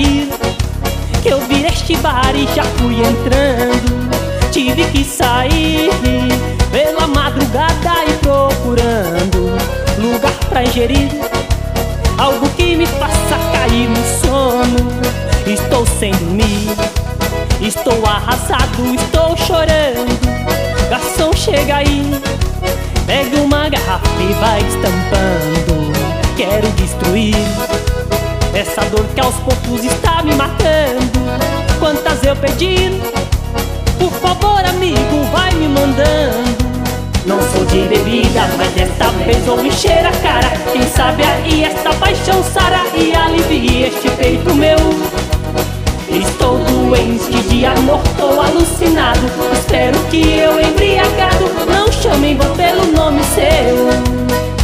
sair, que eu vi este bar e já fui entrando. Tive que sair pela madrugada e procurando lugar pra ingerir algo que me faça cair no sono. Estou sem dormir, estou arrasado, estou chorando. Garçom, chega aí, pega uma garrafa e vai estampando. Quero destruir essa dor que aos poucos está me matando. Quantas eu pedi, por favor amigo, vai me mandando. Não sou de bebida, mas desta vez vou encher a cara. Quem sabe aí esta paixão sara e alivia este peito meu. Estou doente de amor, tô alucinado. Espero que eu embriagado não chamem pelo nome seu.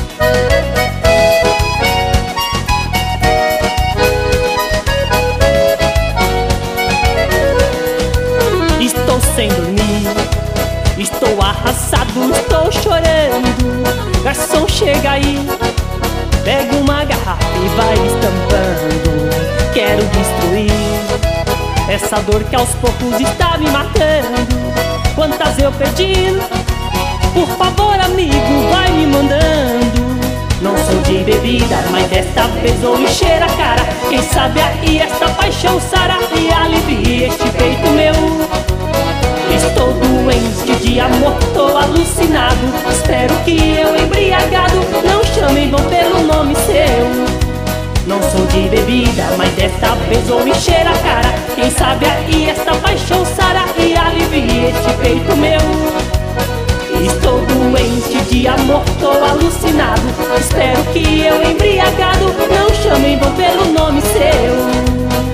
Estou sem dormir, estou arrasado, estou chorando. Garçom, chega aí, pega uma garrafa e vai estampando. Quero destruir essa dor que aos poucos está me matando. Quantas eu pedi, por favor amigo, vai me mandando. Não sou de bebida, mas desta vez vou encher a cara. Quem sabe aí esta paixão sara e alivia este peito meu. Estou doente de amor, tô alucinado. Espero que eu embriagado não chamem pelo nome seu. Não sou de bebida, mas desta vez vou encher a cara. Quem sabe aí esta paixão sara e alivia este peito meu. Estou doente de amor, tô alucinado. Espero que eu embriagado não chamem pelo nome seu.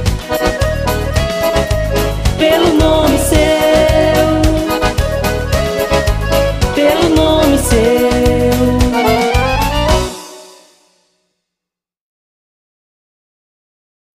Pelo nome seu, pelo nome seu.